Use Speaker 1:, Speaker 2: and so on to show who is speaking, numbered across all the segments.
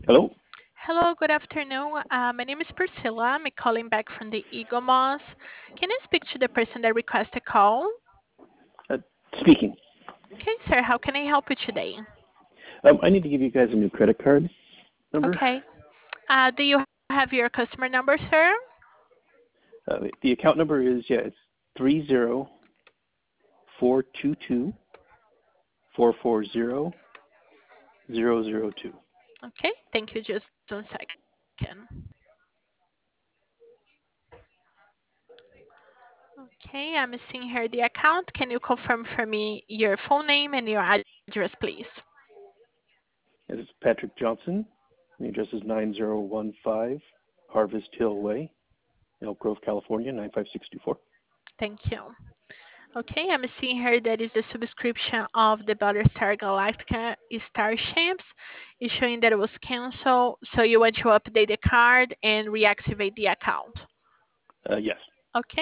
Speaker 1: Hello.
Speaker 2: Hello, good afternoon. My name is Priscilla. I'm calling back from the Eagle Moss. Can I speak to the person that requested a call?
Speaker 1: Uh, Speaking.
Speaker 2: Okay, sir, how can I help you today?
Speaker 1: I need to give you guys a new credit card number.
Speaker 2: Okay. Do you have your customer number, sir?
Speaker 1: The account number is it's 30422440002.
Speaker 2: Okay, thank you. Just 1 second. Okay, I'm seeing here the account. Can you confirm for me your full name and your address, please?
Speaker 1: It is Patrick Johnson. The address is 9015 Harvest Hill Way, Elk Grove, California 95624.
Speaker 2: Thank you. Okay, I'm seeing here that is the subscription of the Battlestar Galactica Starships. It's showing that it was canceled, so you want to update the card and reactivate the account.
Speaker 1: Yes.
Speaker 2: Okay.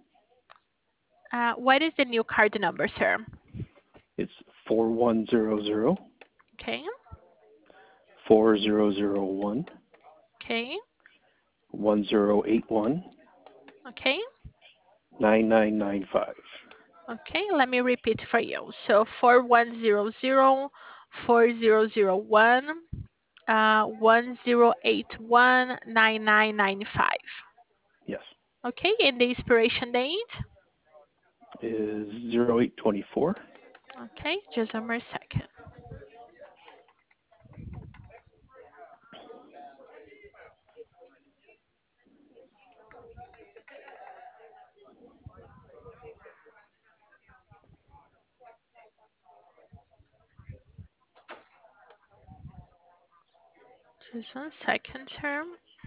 Speaker 2: What is the new card number, sir?
Speaker 1: It's 4100
Speaker 2: Okay.
Speaker 1: 4001
Speaker 2: Okay.
Speaker 1: 1081
Speaker 2: Okay.
Speaker 1: 9995.
Speaker 2: Okay. Let me repeat for you. So 4100 4001 1081 9995.
Speaker 1: Yes.
Speaker 2: Okay. And the expiration date?
Speaker 1: Is 0824.
Speaker 2: Okay. Just 1 more second. Just 1 second, sir.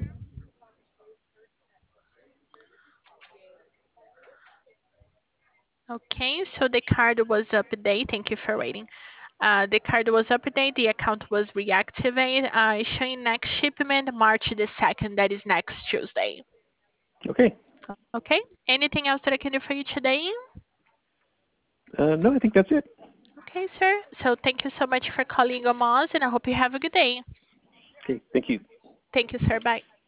Speaker 2: Okay, so the card was updated. Thank you for waiting. The card was updated. The account was reactivated. It's showing next shipment March the 2nd. That is next Tuesday.
Speaker 1: Okay.
Speaker 2: Okay. Anything else that I can do for you today?
Speaker 1: No, I think that's it.
Speaker 2: Okay, sir. So thank you so much for calling Omas, and I hope you have a good day.
Speaker 1: Okay. Thank you.
Speaker 2: Thank you, sir. Bye.